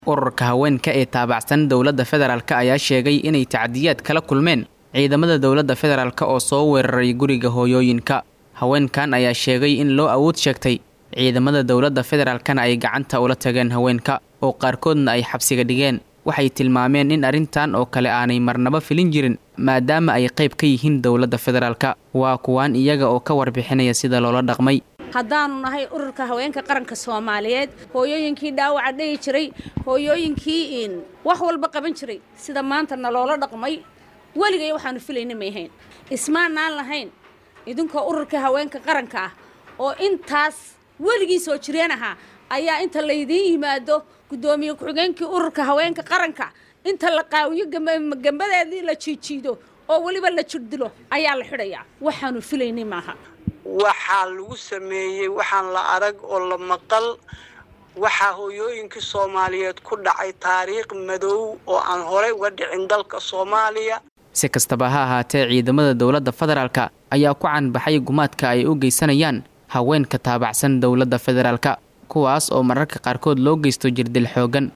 ururka haweenka ee taabacsan dowladda federaalka ayaa sheegay inay tacdiyaad kala kulmeen ciidamada dowladda federaalka oo soo weeraray guriga hooyooyinka. haweenkan ayaa sheegay in loo awood sheegtay ciidamada dowladda federaalkana ay gacanta ula tageen haweenka oo qaarkoodna ay xabsiga dhigeen. waxay tilmaameen in arrintan oo kale aanay marnaba filin jirin maadaama ay qayb ka yihiin dowladda federaalka. waa kuwaan iyaga oo ka warbixinaya sida loola dhaqmay. haddaanu nahay ururka haweenka qaranka Soomaaliyeed, hooyooyinkii dhaawaca dhigi jiray, hooyooyinkii wax walba qaban jiray sida maanta loola dhaqmay waligay waxaanu filaynay ma ahayn. ismaanaan lahayn idinkoo ururka haweenka qaranka ah oo intaas waligii soo jireen aha ayaa inta la idin yimaado gudoomiye ku-xigeenkii ururka haweenka qaranka inta la qaawiyo gambadeedii la jiijiido oo waliba la jirdilo ayaa la xidhayaa. waxaanu filaynay maaha. waxaa lagu sameeyay waxaan la arag oo la maqal. waxaa hooyooyinkii Soomaaliyeed ku dhacay taariikh madow oo aan horey uga dhicin dalka Soomaaliya. si kastaba ha ahaatee ciidamada dowladda federaalka ayaa ku canbaxay gumaadka ay u geysanayaan haweenka taabacsan dowladda federaalka kuwaas oo mararka qaarkood loo geysto jirdil xoogan.